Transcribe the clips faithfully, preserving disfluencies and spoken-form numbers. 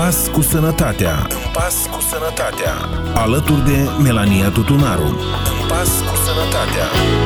pas cu sănătatea. În pas cu sănătatea. Alături de Melania Tutunaru. În pas cu sănătatea.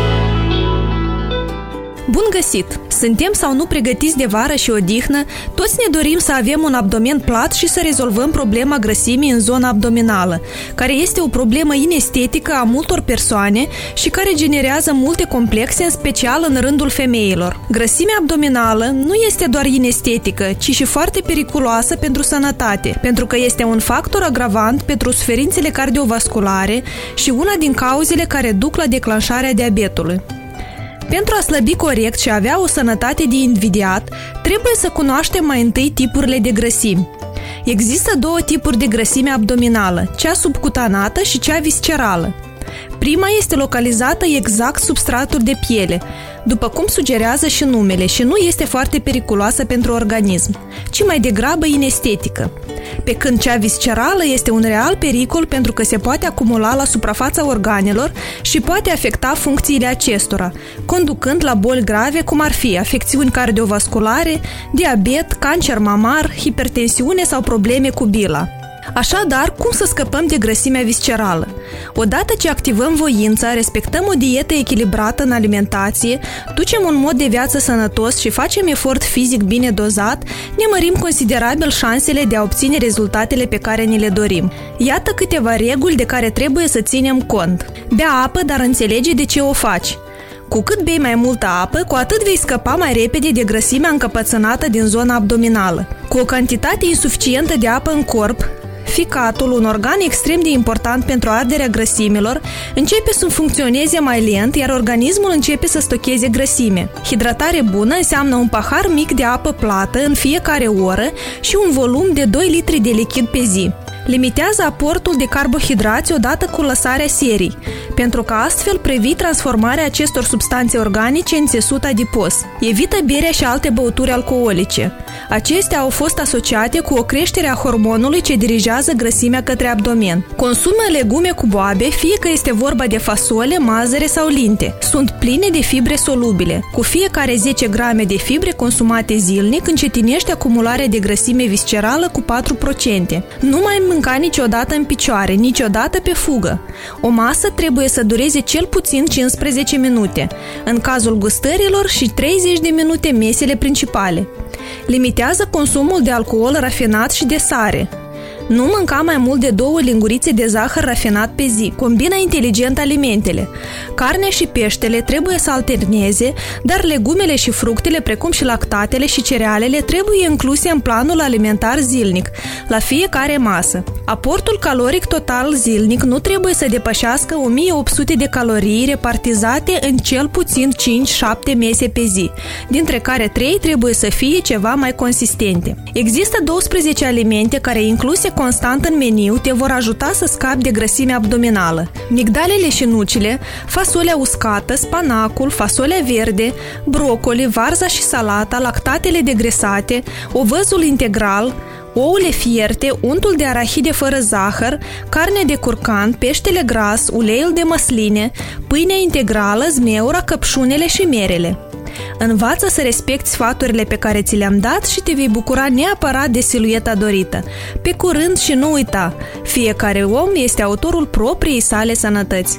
Bun găsit! Suntem sau nu pregătiți de vară și odihnă, toți ne dorim să avem un abdomen plat și să rezolvăm problema grăsimii în zona abdominală, care este o problemă inestetică a multor persoane și care generează multe complexe, în special în rândul femeilor. Grăsimea abdominală nu este doar inestetică, ci și foarte periculoasă pentru sănătate, pentru că este un factor agravant pentru suferințele cardiovasculare și una din cauzele care duc la declanșarea diabetului. Pentru a slăbi corect și a avea o sănătate de invidiat, trebuie să cunoaștem mai întâi tipurile de grăsimi. Există două tipuri de grăsime abdominală, cea subcutanată și cea viscerală. Prima este localizată exact sub stratul de piele, după cum sugerează și numele, și nu este foarte periculoasă pentru organism, ci mai degrabă inestetică. Pe când cea viscerală este un real pericol pentru că se poate acumula la suprafața organelor și poate afecta funcțiile acestora, conducând la boli grave cum ar fi afecțiuni cardiovasculare, diabet, cancer mamar, hipertensiune sau probleme cu bila. Așadar, cum să scăpăm de grăsimea viscerală? Odată ce activăm voința, respectăm o dietă echilibrată în alimentație, ducem un mod de viață sănătos și facem efort fizic bine dozat, ne mărim considerabil șansele de a obține rezultatele pe care ni le dorim. Iată câteva reguli de care trebuie să ținem cont. Bea apă, dar înțelege de ce o faci. Cu cât bei mai multă apă, cu atât vei scăpa mai repede de grăsimea încăpățânată din zona abdominală. Cu o cantitate insuficientă de apă în corp, ficatul, un organ extrem de important pentru arderea grăsimilor, începe să funcționeze mai lent, iar organismul începe să stocheze grăsime. Hidratare bună înseamnă un pahar mic de apă plată în fiecare oră și un volum de doi litri de lichid pe zi. Limitează aportul de carbohidrați odată cu lăsarea serii, pentru că astfel previi transformarea acestor substanțe organice în țesut adipos. Evită berea și alte băuturi alcoolice. Acestea au fost asociate cu o creștere a hormonului ce dirigează grăsimea către abdomen. Consumă legume cu boabe, fie că este vorba de fasole, mazăre sau linte. Sunt pline de fibre solubile. Cu fiecare zece grame de fibre consumate zilnic, încetinește acumularea de grăsime viscerală cu patru la sută. Nu mai mânca niciodată în picioare, niciodată pe fugă. O masă trebuie să dureze cel puțin cincisprezece minute, în cazul gustărilor și treizeci de minute mesele principale. Limitează consumul de alcool rafinat și de sare. Nu mânca mai mult de două lingurițe de zahăr rafinat pe zi. Combina inteligent alimentele. Carnea și peștele trebuie să alterneze, dar legumele și fructele, precum și lactatele și cerealele, trebuie incluse în planul alimentar zilnic, la fiecare masă. Aportul caloric total zilnic nu trebuie să depășească o mie opt sute de calorii repartizate în cel puțin cinci șapte mese pe zi, dintre care trei trebuie să fie ceva mai consistente. Există douăsprezece alimente care, incluse constant în meniu, te vor ajuta să scapi de grăsime abdominală. Migdalele și nucile, fasolea uscată, spanacul, fasolea verde, brocoli, varza și salata, lactatele degresate, ovăzul integral, ouăle fierte, untul de arahide fără zahăr, carne de curcan, peștele gras, uleiul de măsline, pâinea integrală, zmeura, căpșunele și merele. Învață să respecti sfaturile pe care ți le-am dat și te vei bucura neapărat de silueta dorită. Pe curând și nu uita, fiecare om este autorul propriei sale sănătăți.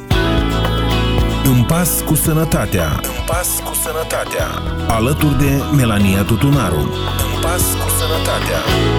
În pas cu sănătatea. În pas cu sănătatea. Alături de Melania Tutunaru. În pas cu sănătatea.